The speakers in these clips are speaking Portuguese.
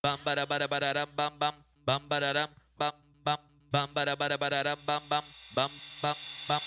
Bam barabarabaram bam bam bam bararam bam bam bam barabarabaram bam bam bam bam bam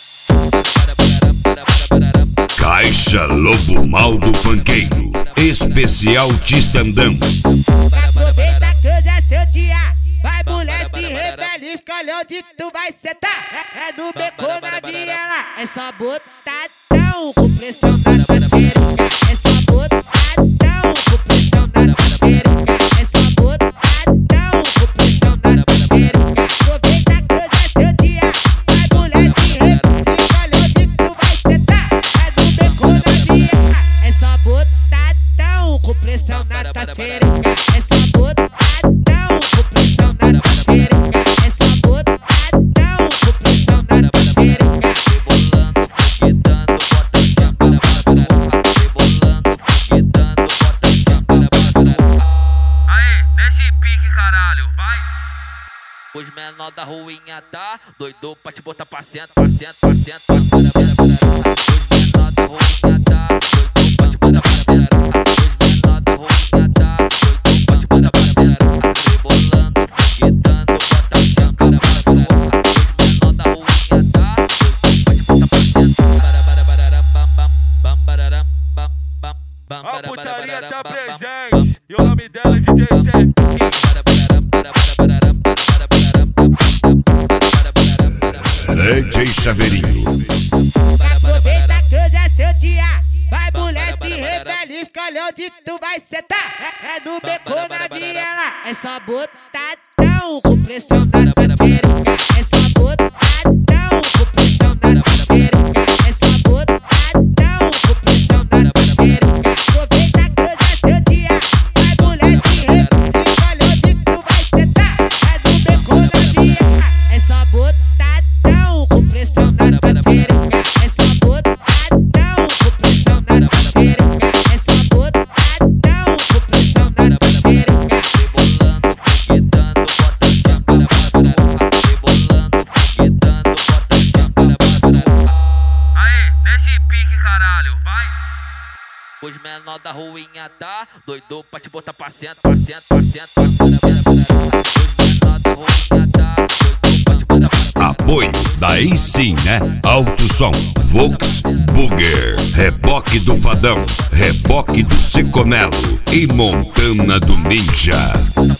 bam. Caixa Lobo Mal do Funkeiro, especial Tistandão. Aproveita que hoje é seu dia, vai moleque rebelde, escolhe onde tu vai sentar. É no beco na viela, é só botadão com pressão na tateruca. É só botadão com pressão na tateruca. É só botadão com pressão na tateruca. Aproveita que hoje é seu dia, vai moleque rebelde, escolhe onde tu vai sentar. É no beco na viela, é só botadão com pressão na tateruca. É só botadão com pressão na tateruca. É só botadão com pressão na tateruca. Rebolando, foguetando, bota a câmera passar. Rebolando, foguetando, bota a câmera passar. Aê, nesse pique, caralho, vai! Os menor da ruinha tá doido pra te botar pra cento, pra cento, pra cento, pra cento. Os menor da ruinha tá doido pra te botar pra cento. Os menor da ruinha tá doido pra te botar pra cento. Rebolando, foguetando, bota a câmera passar. Os menor da ruinha tá doido pra te botar pra cento. Barabarabaram bam bam bam bararam bam bam bam. A putaria tá presente e o nome dela é DJ Serginho. DJ Chaveirinho. Aproveita que hoje é seu dia, vai moleque rebelde, escolhe onde tu vai sentar. É no beco na viela, é só botadão com pressão na tateruca. É só botadão com pressão na tateruca. É só botadão com pressão na tateruca. Aproveita que hoje é seu dia, vai moleque rebelde, escolhe onde tu vai sentar. É no beco na viela, é só botadão com pressão na tateruca. É só botadão com pressão na tateruca. É só botadão com pressão na tateruca. Rebolando, foguetando, bota a câmera passar. Rebolando, foguetando, bota a câmera passar. Aê, nesse pique, caralho, vai! Os menor da ruinha tá doido pra te botar pra cento, pra cento, pra cento, pra cento. Os menor da ruinha tá doido pra te botar pra cento. Apoio, daí sim, né? Alto Som, Vox, Booger, Reboque do Fadão, Reboque do Sicomelo e Montana do Ninja.